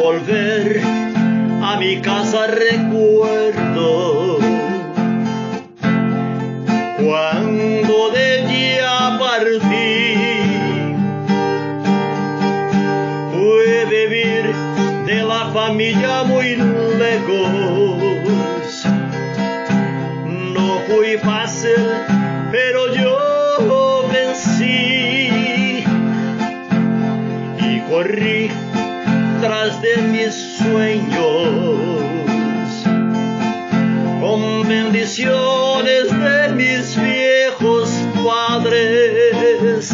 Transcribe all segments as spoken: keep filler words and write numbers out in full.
volver a mi casa recuerdo cuando de ella partí. Fue vivir de la familia muy lejos. No fue fácil, pero yo vencí y corrí tras de mis sueños, con bendiciones de mis viejos padres.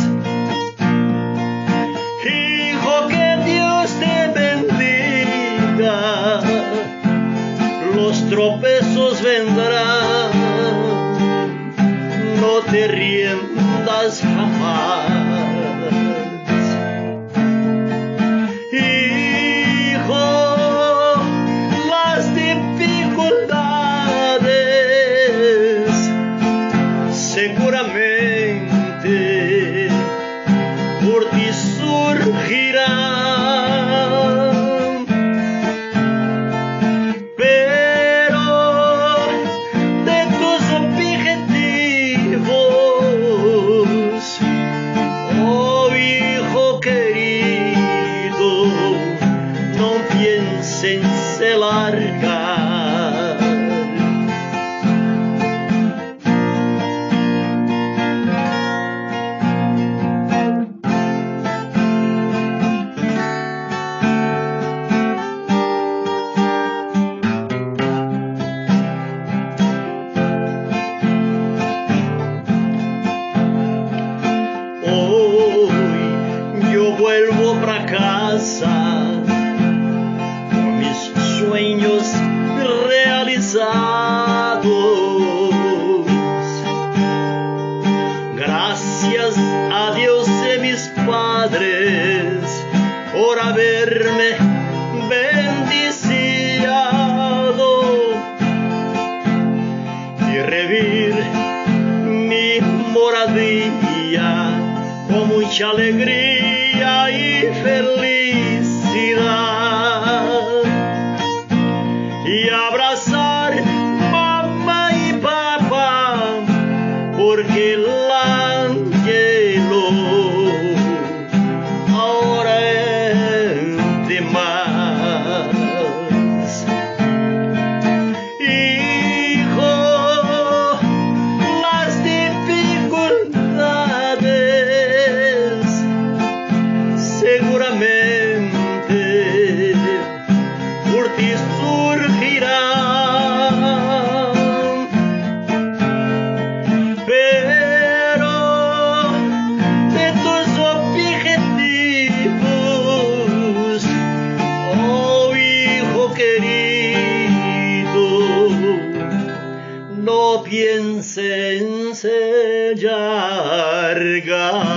Hijo, que Dios te bendiga, los tropezos vendrán, no te rindas jamás. Seguramente por ti surgirán, pero de tus objetivos, oh hijo querido, no pienses en largar. Vuelvo para casa con mis sueños realizados. Gracias a Dios y mis padres por haberme bendicido y revivir mi moradía con mucha alegría y felicidad, y abrazar mamá y papá, porque el ángelo ahora es de más. Hijo, las dificultades seguramente por ti surgirán, pero de tus objetivos, oh hijo querido, no pienses en largar.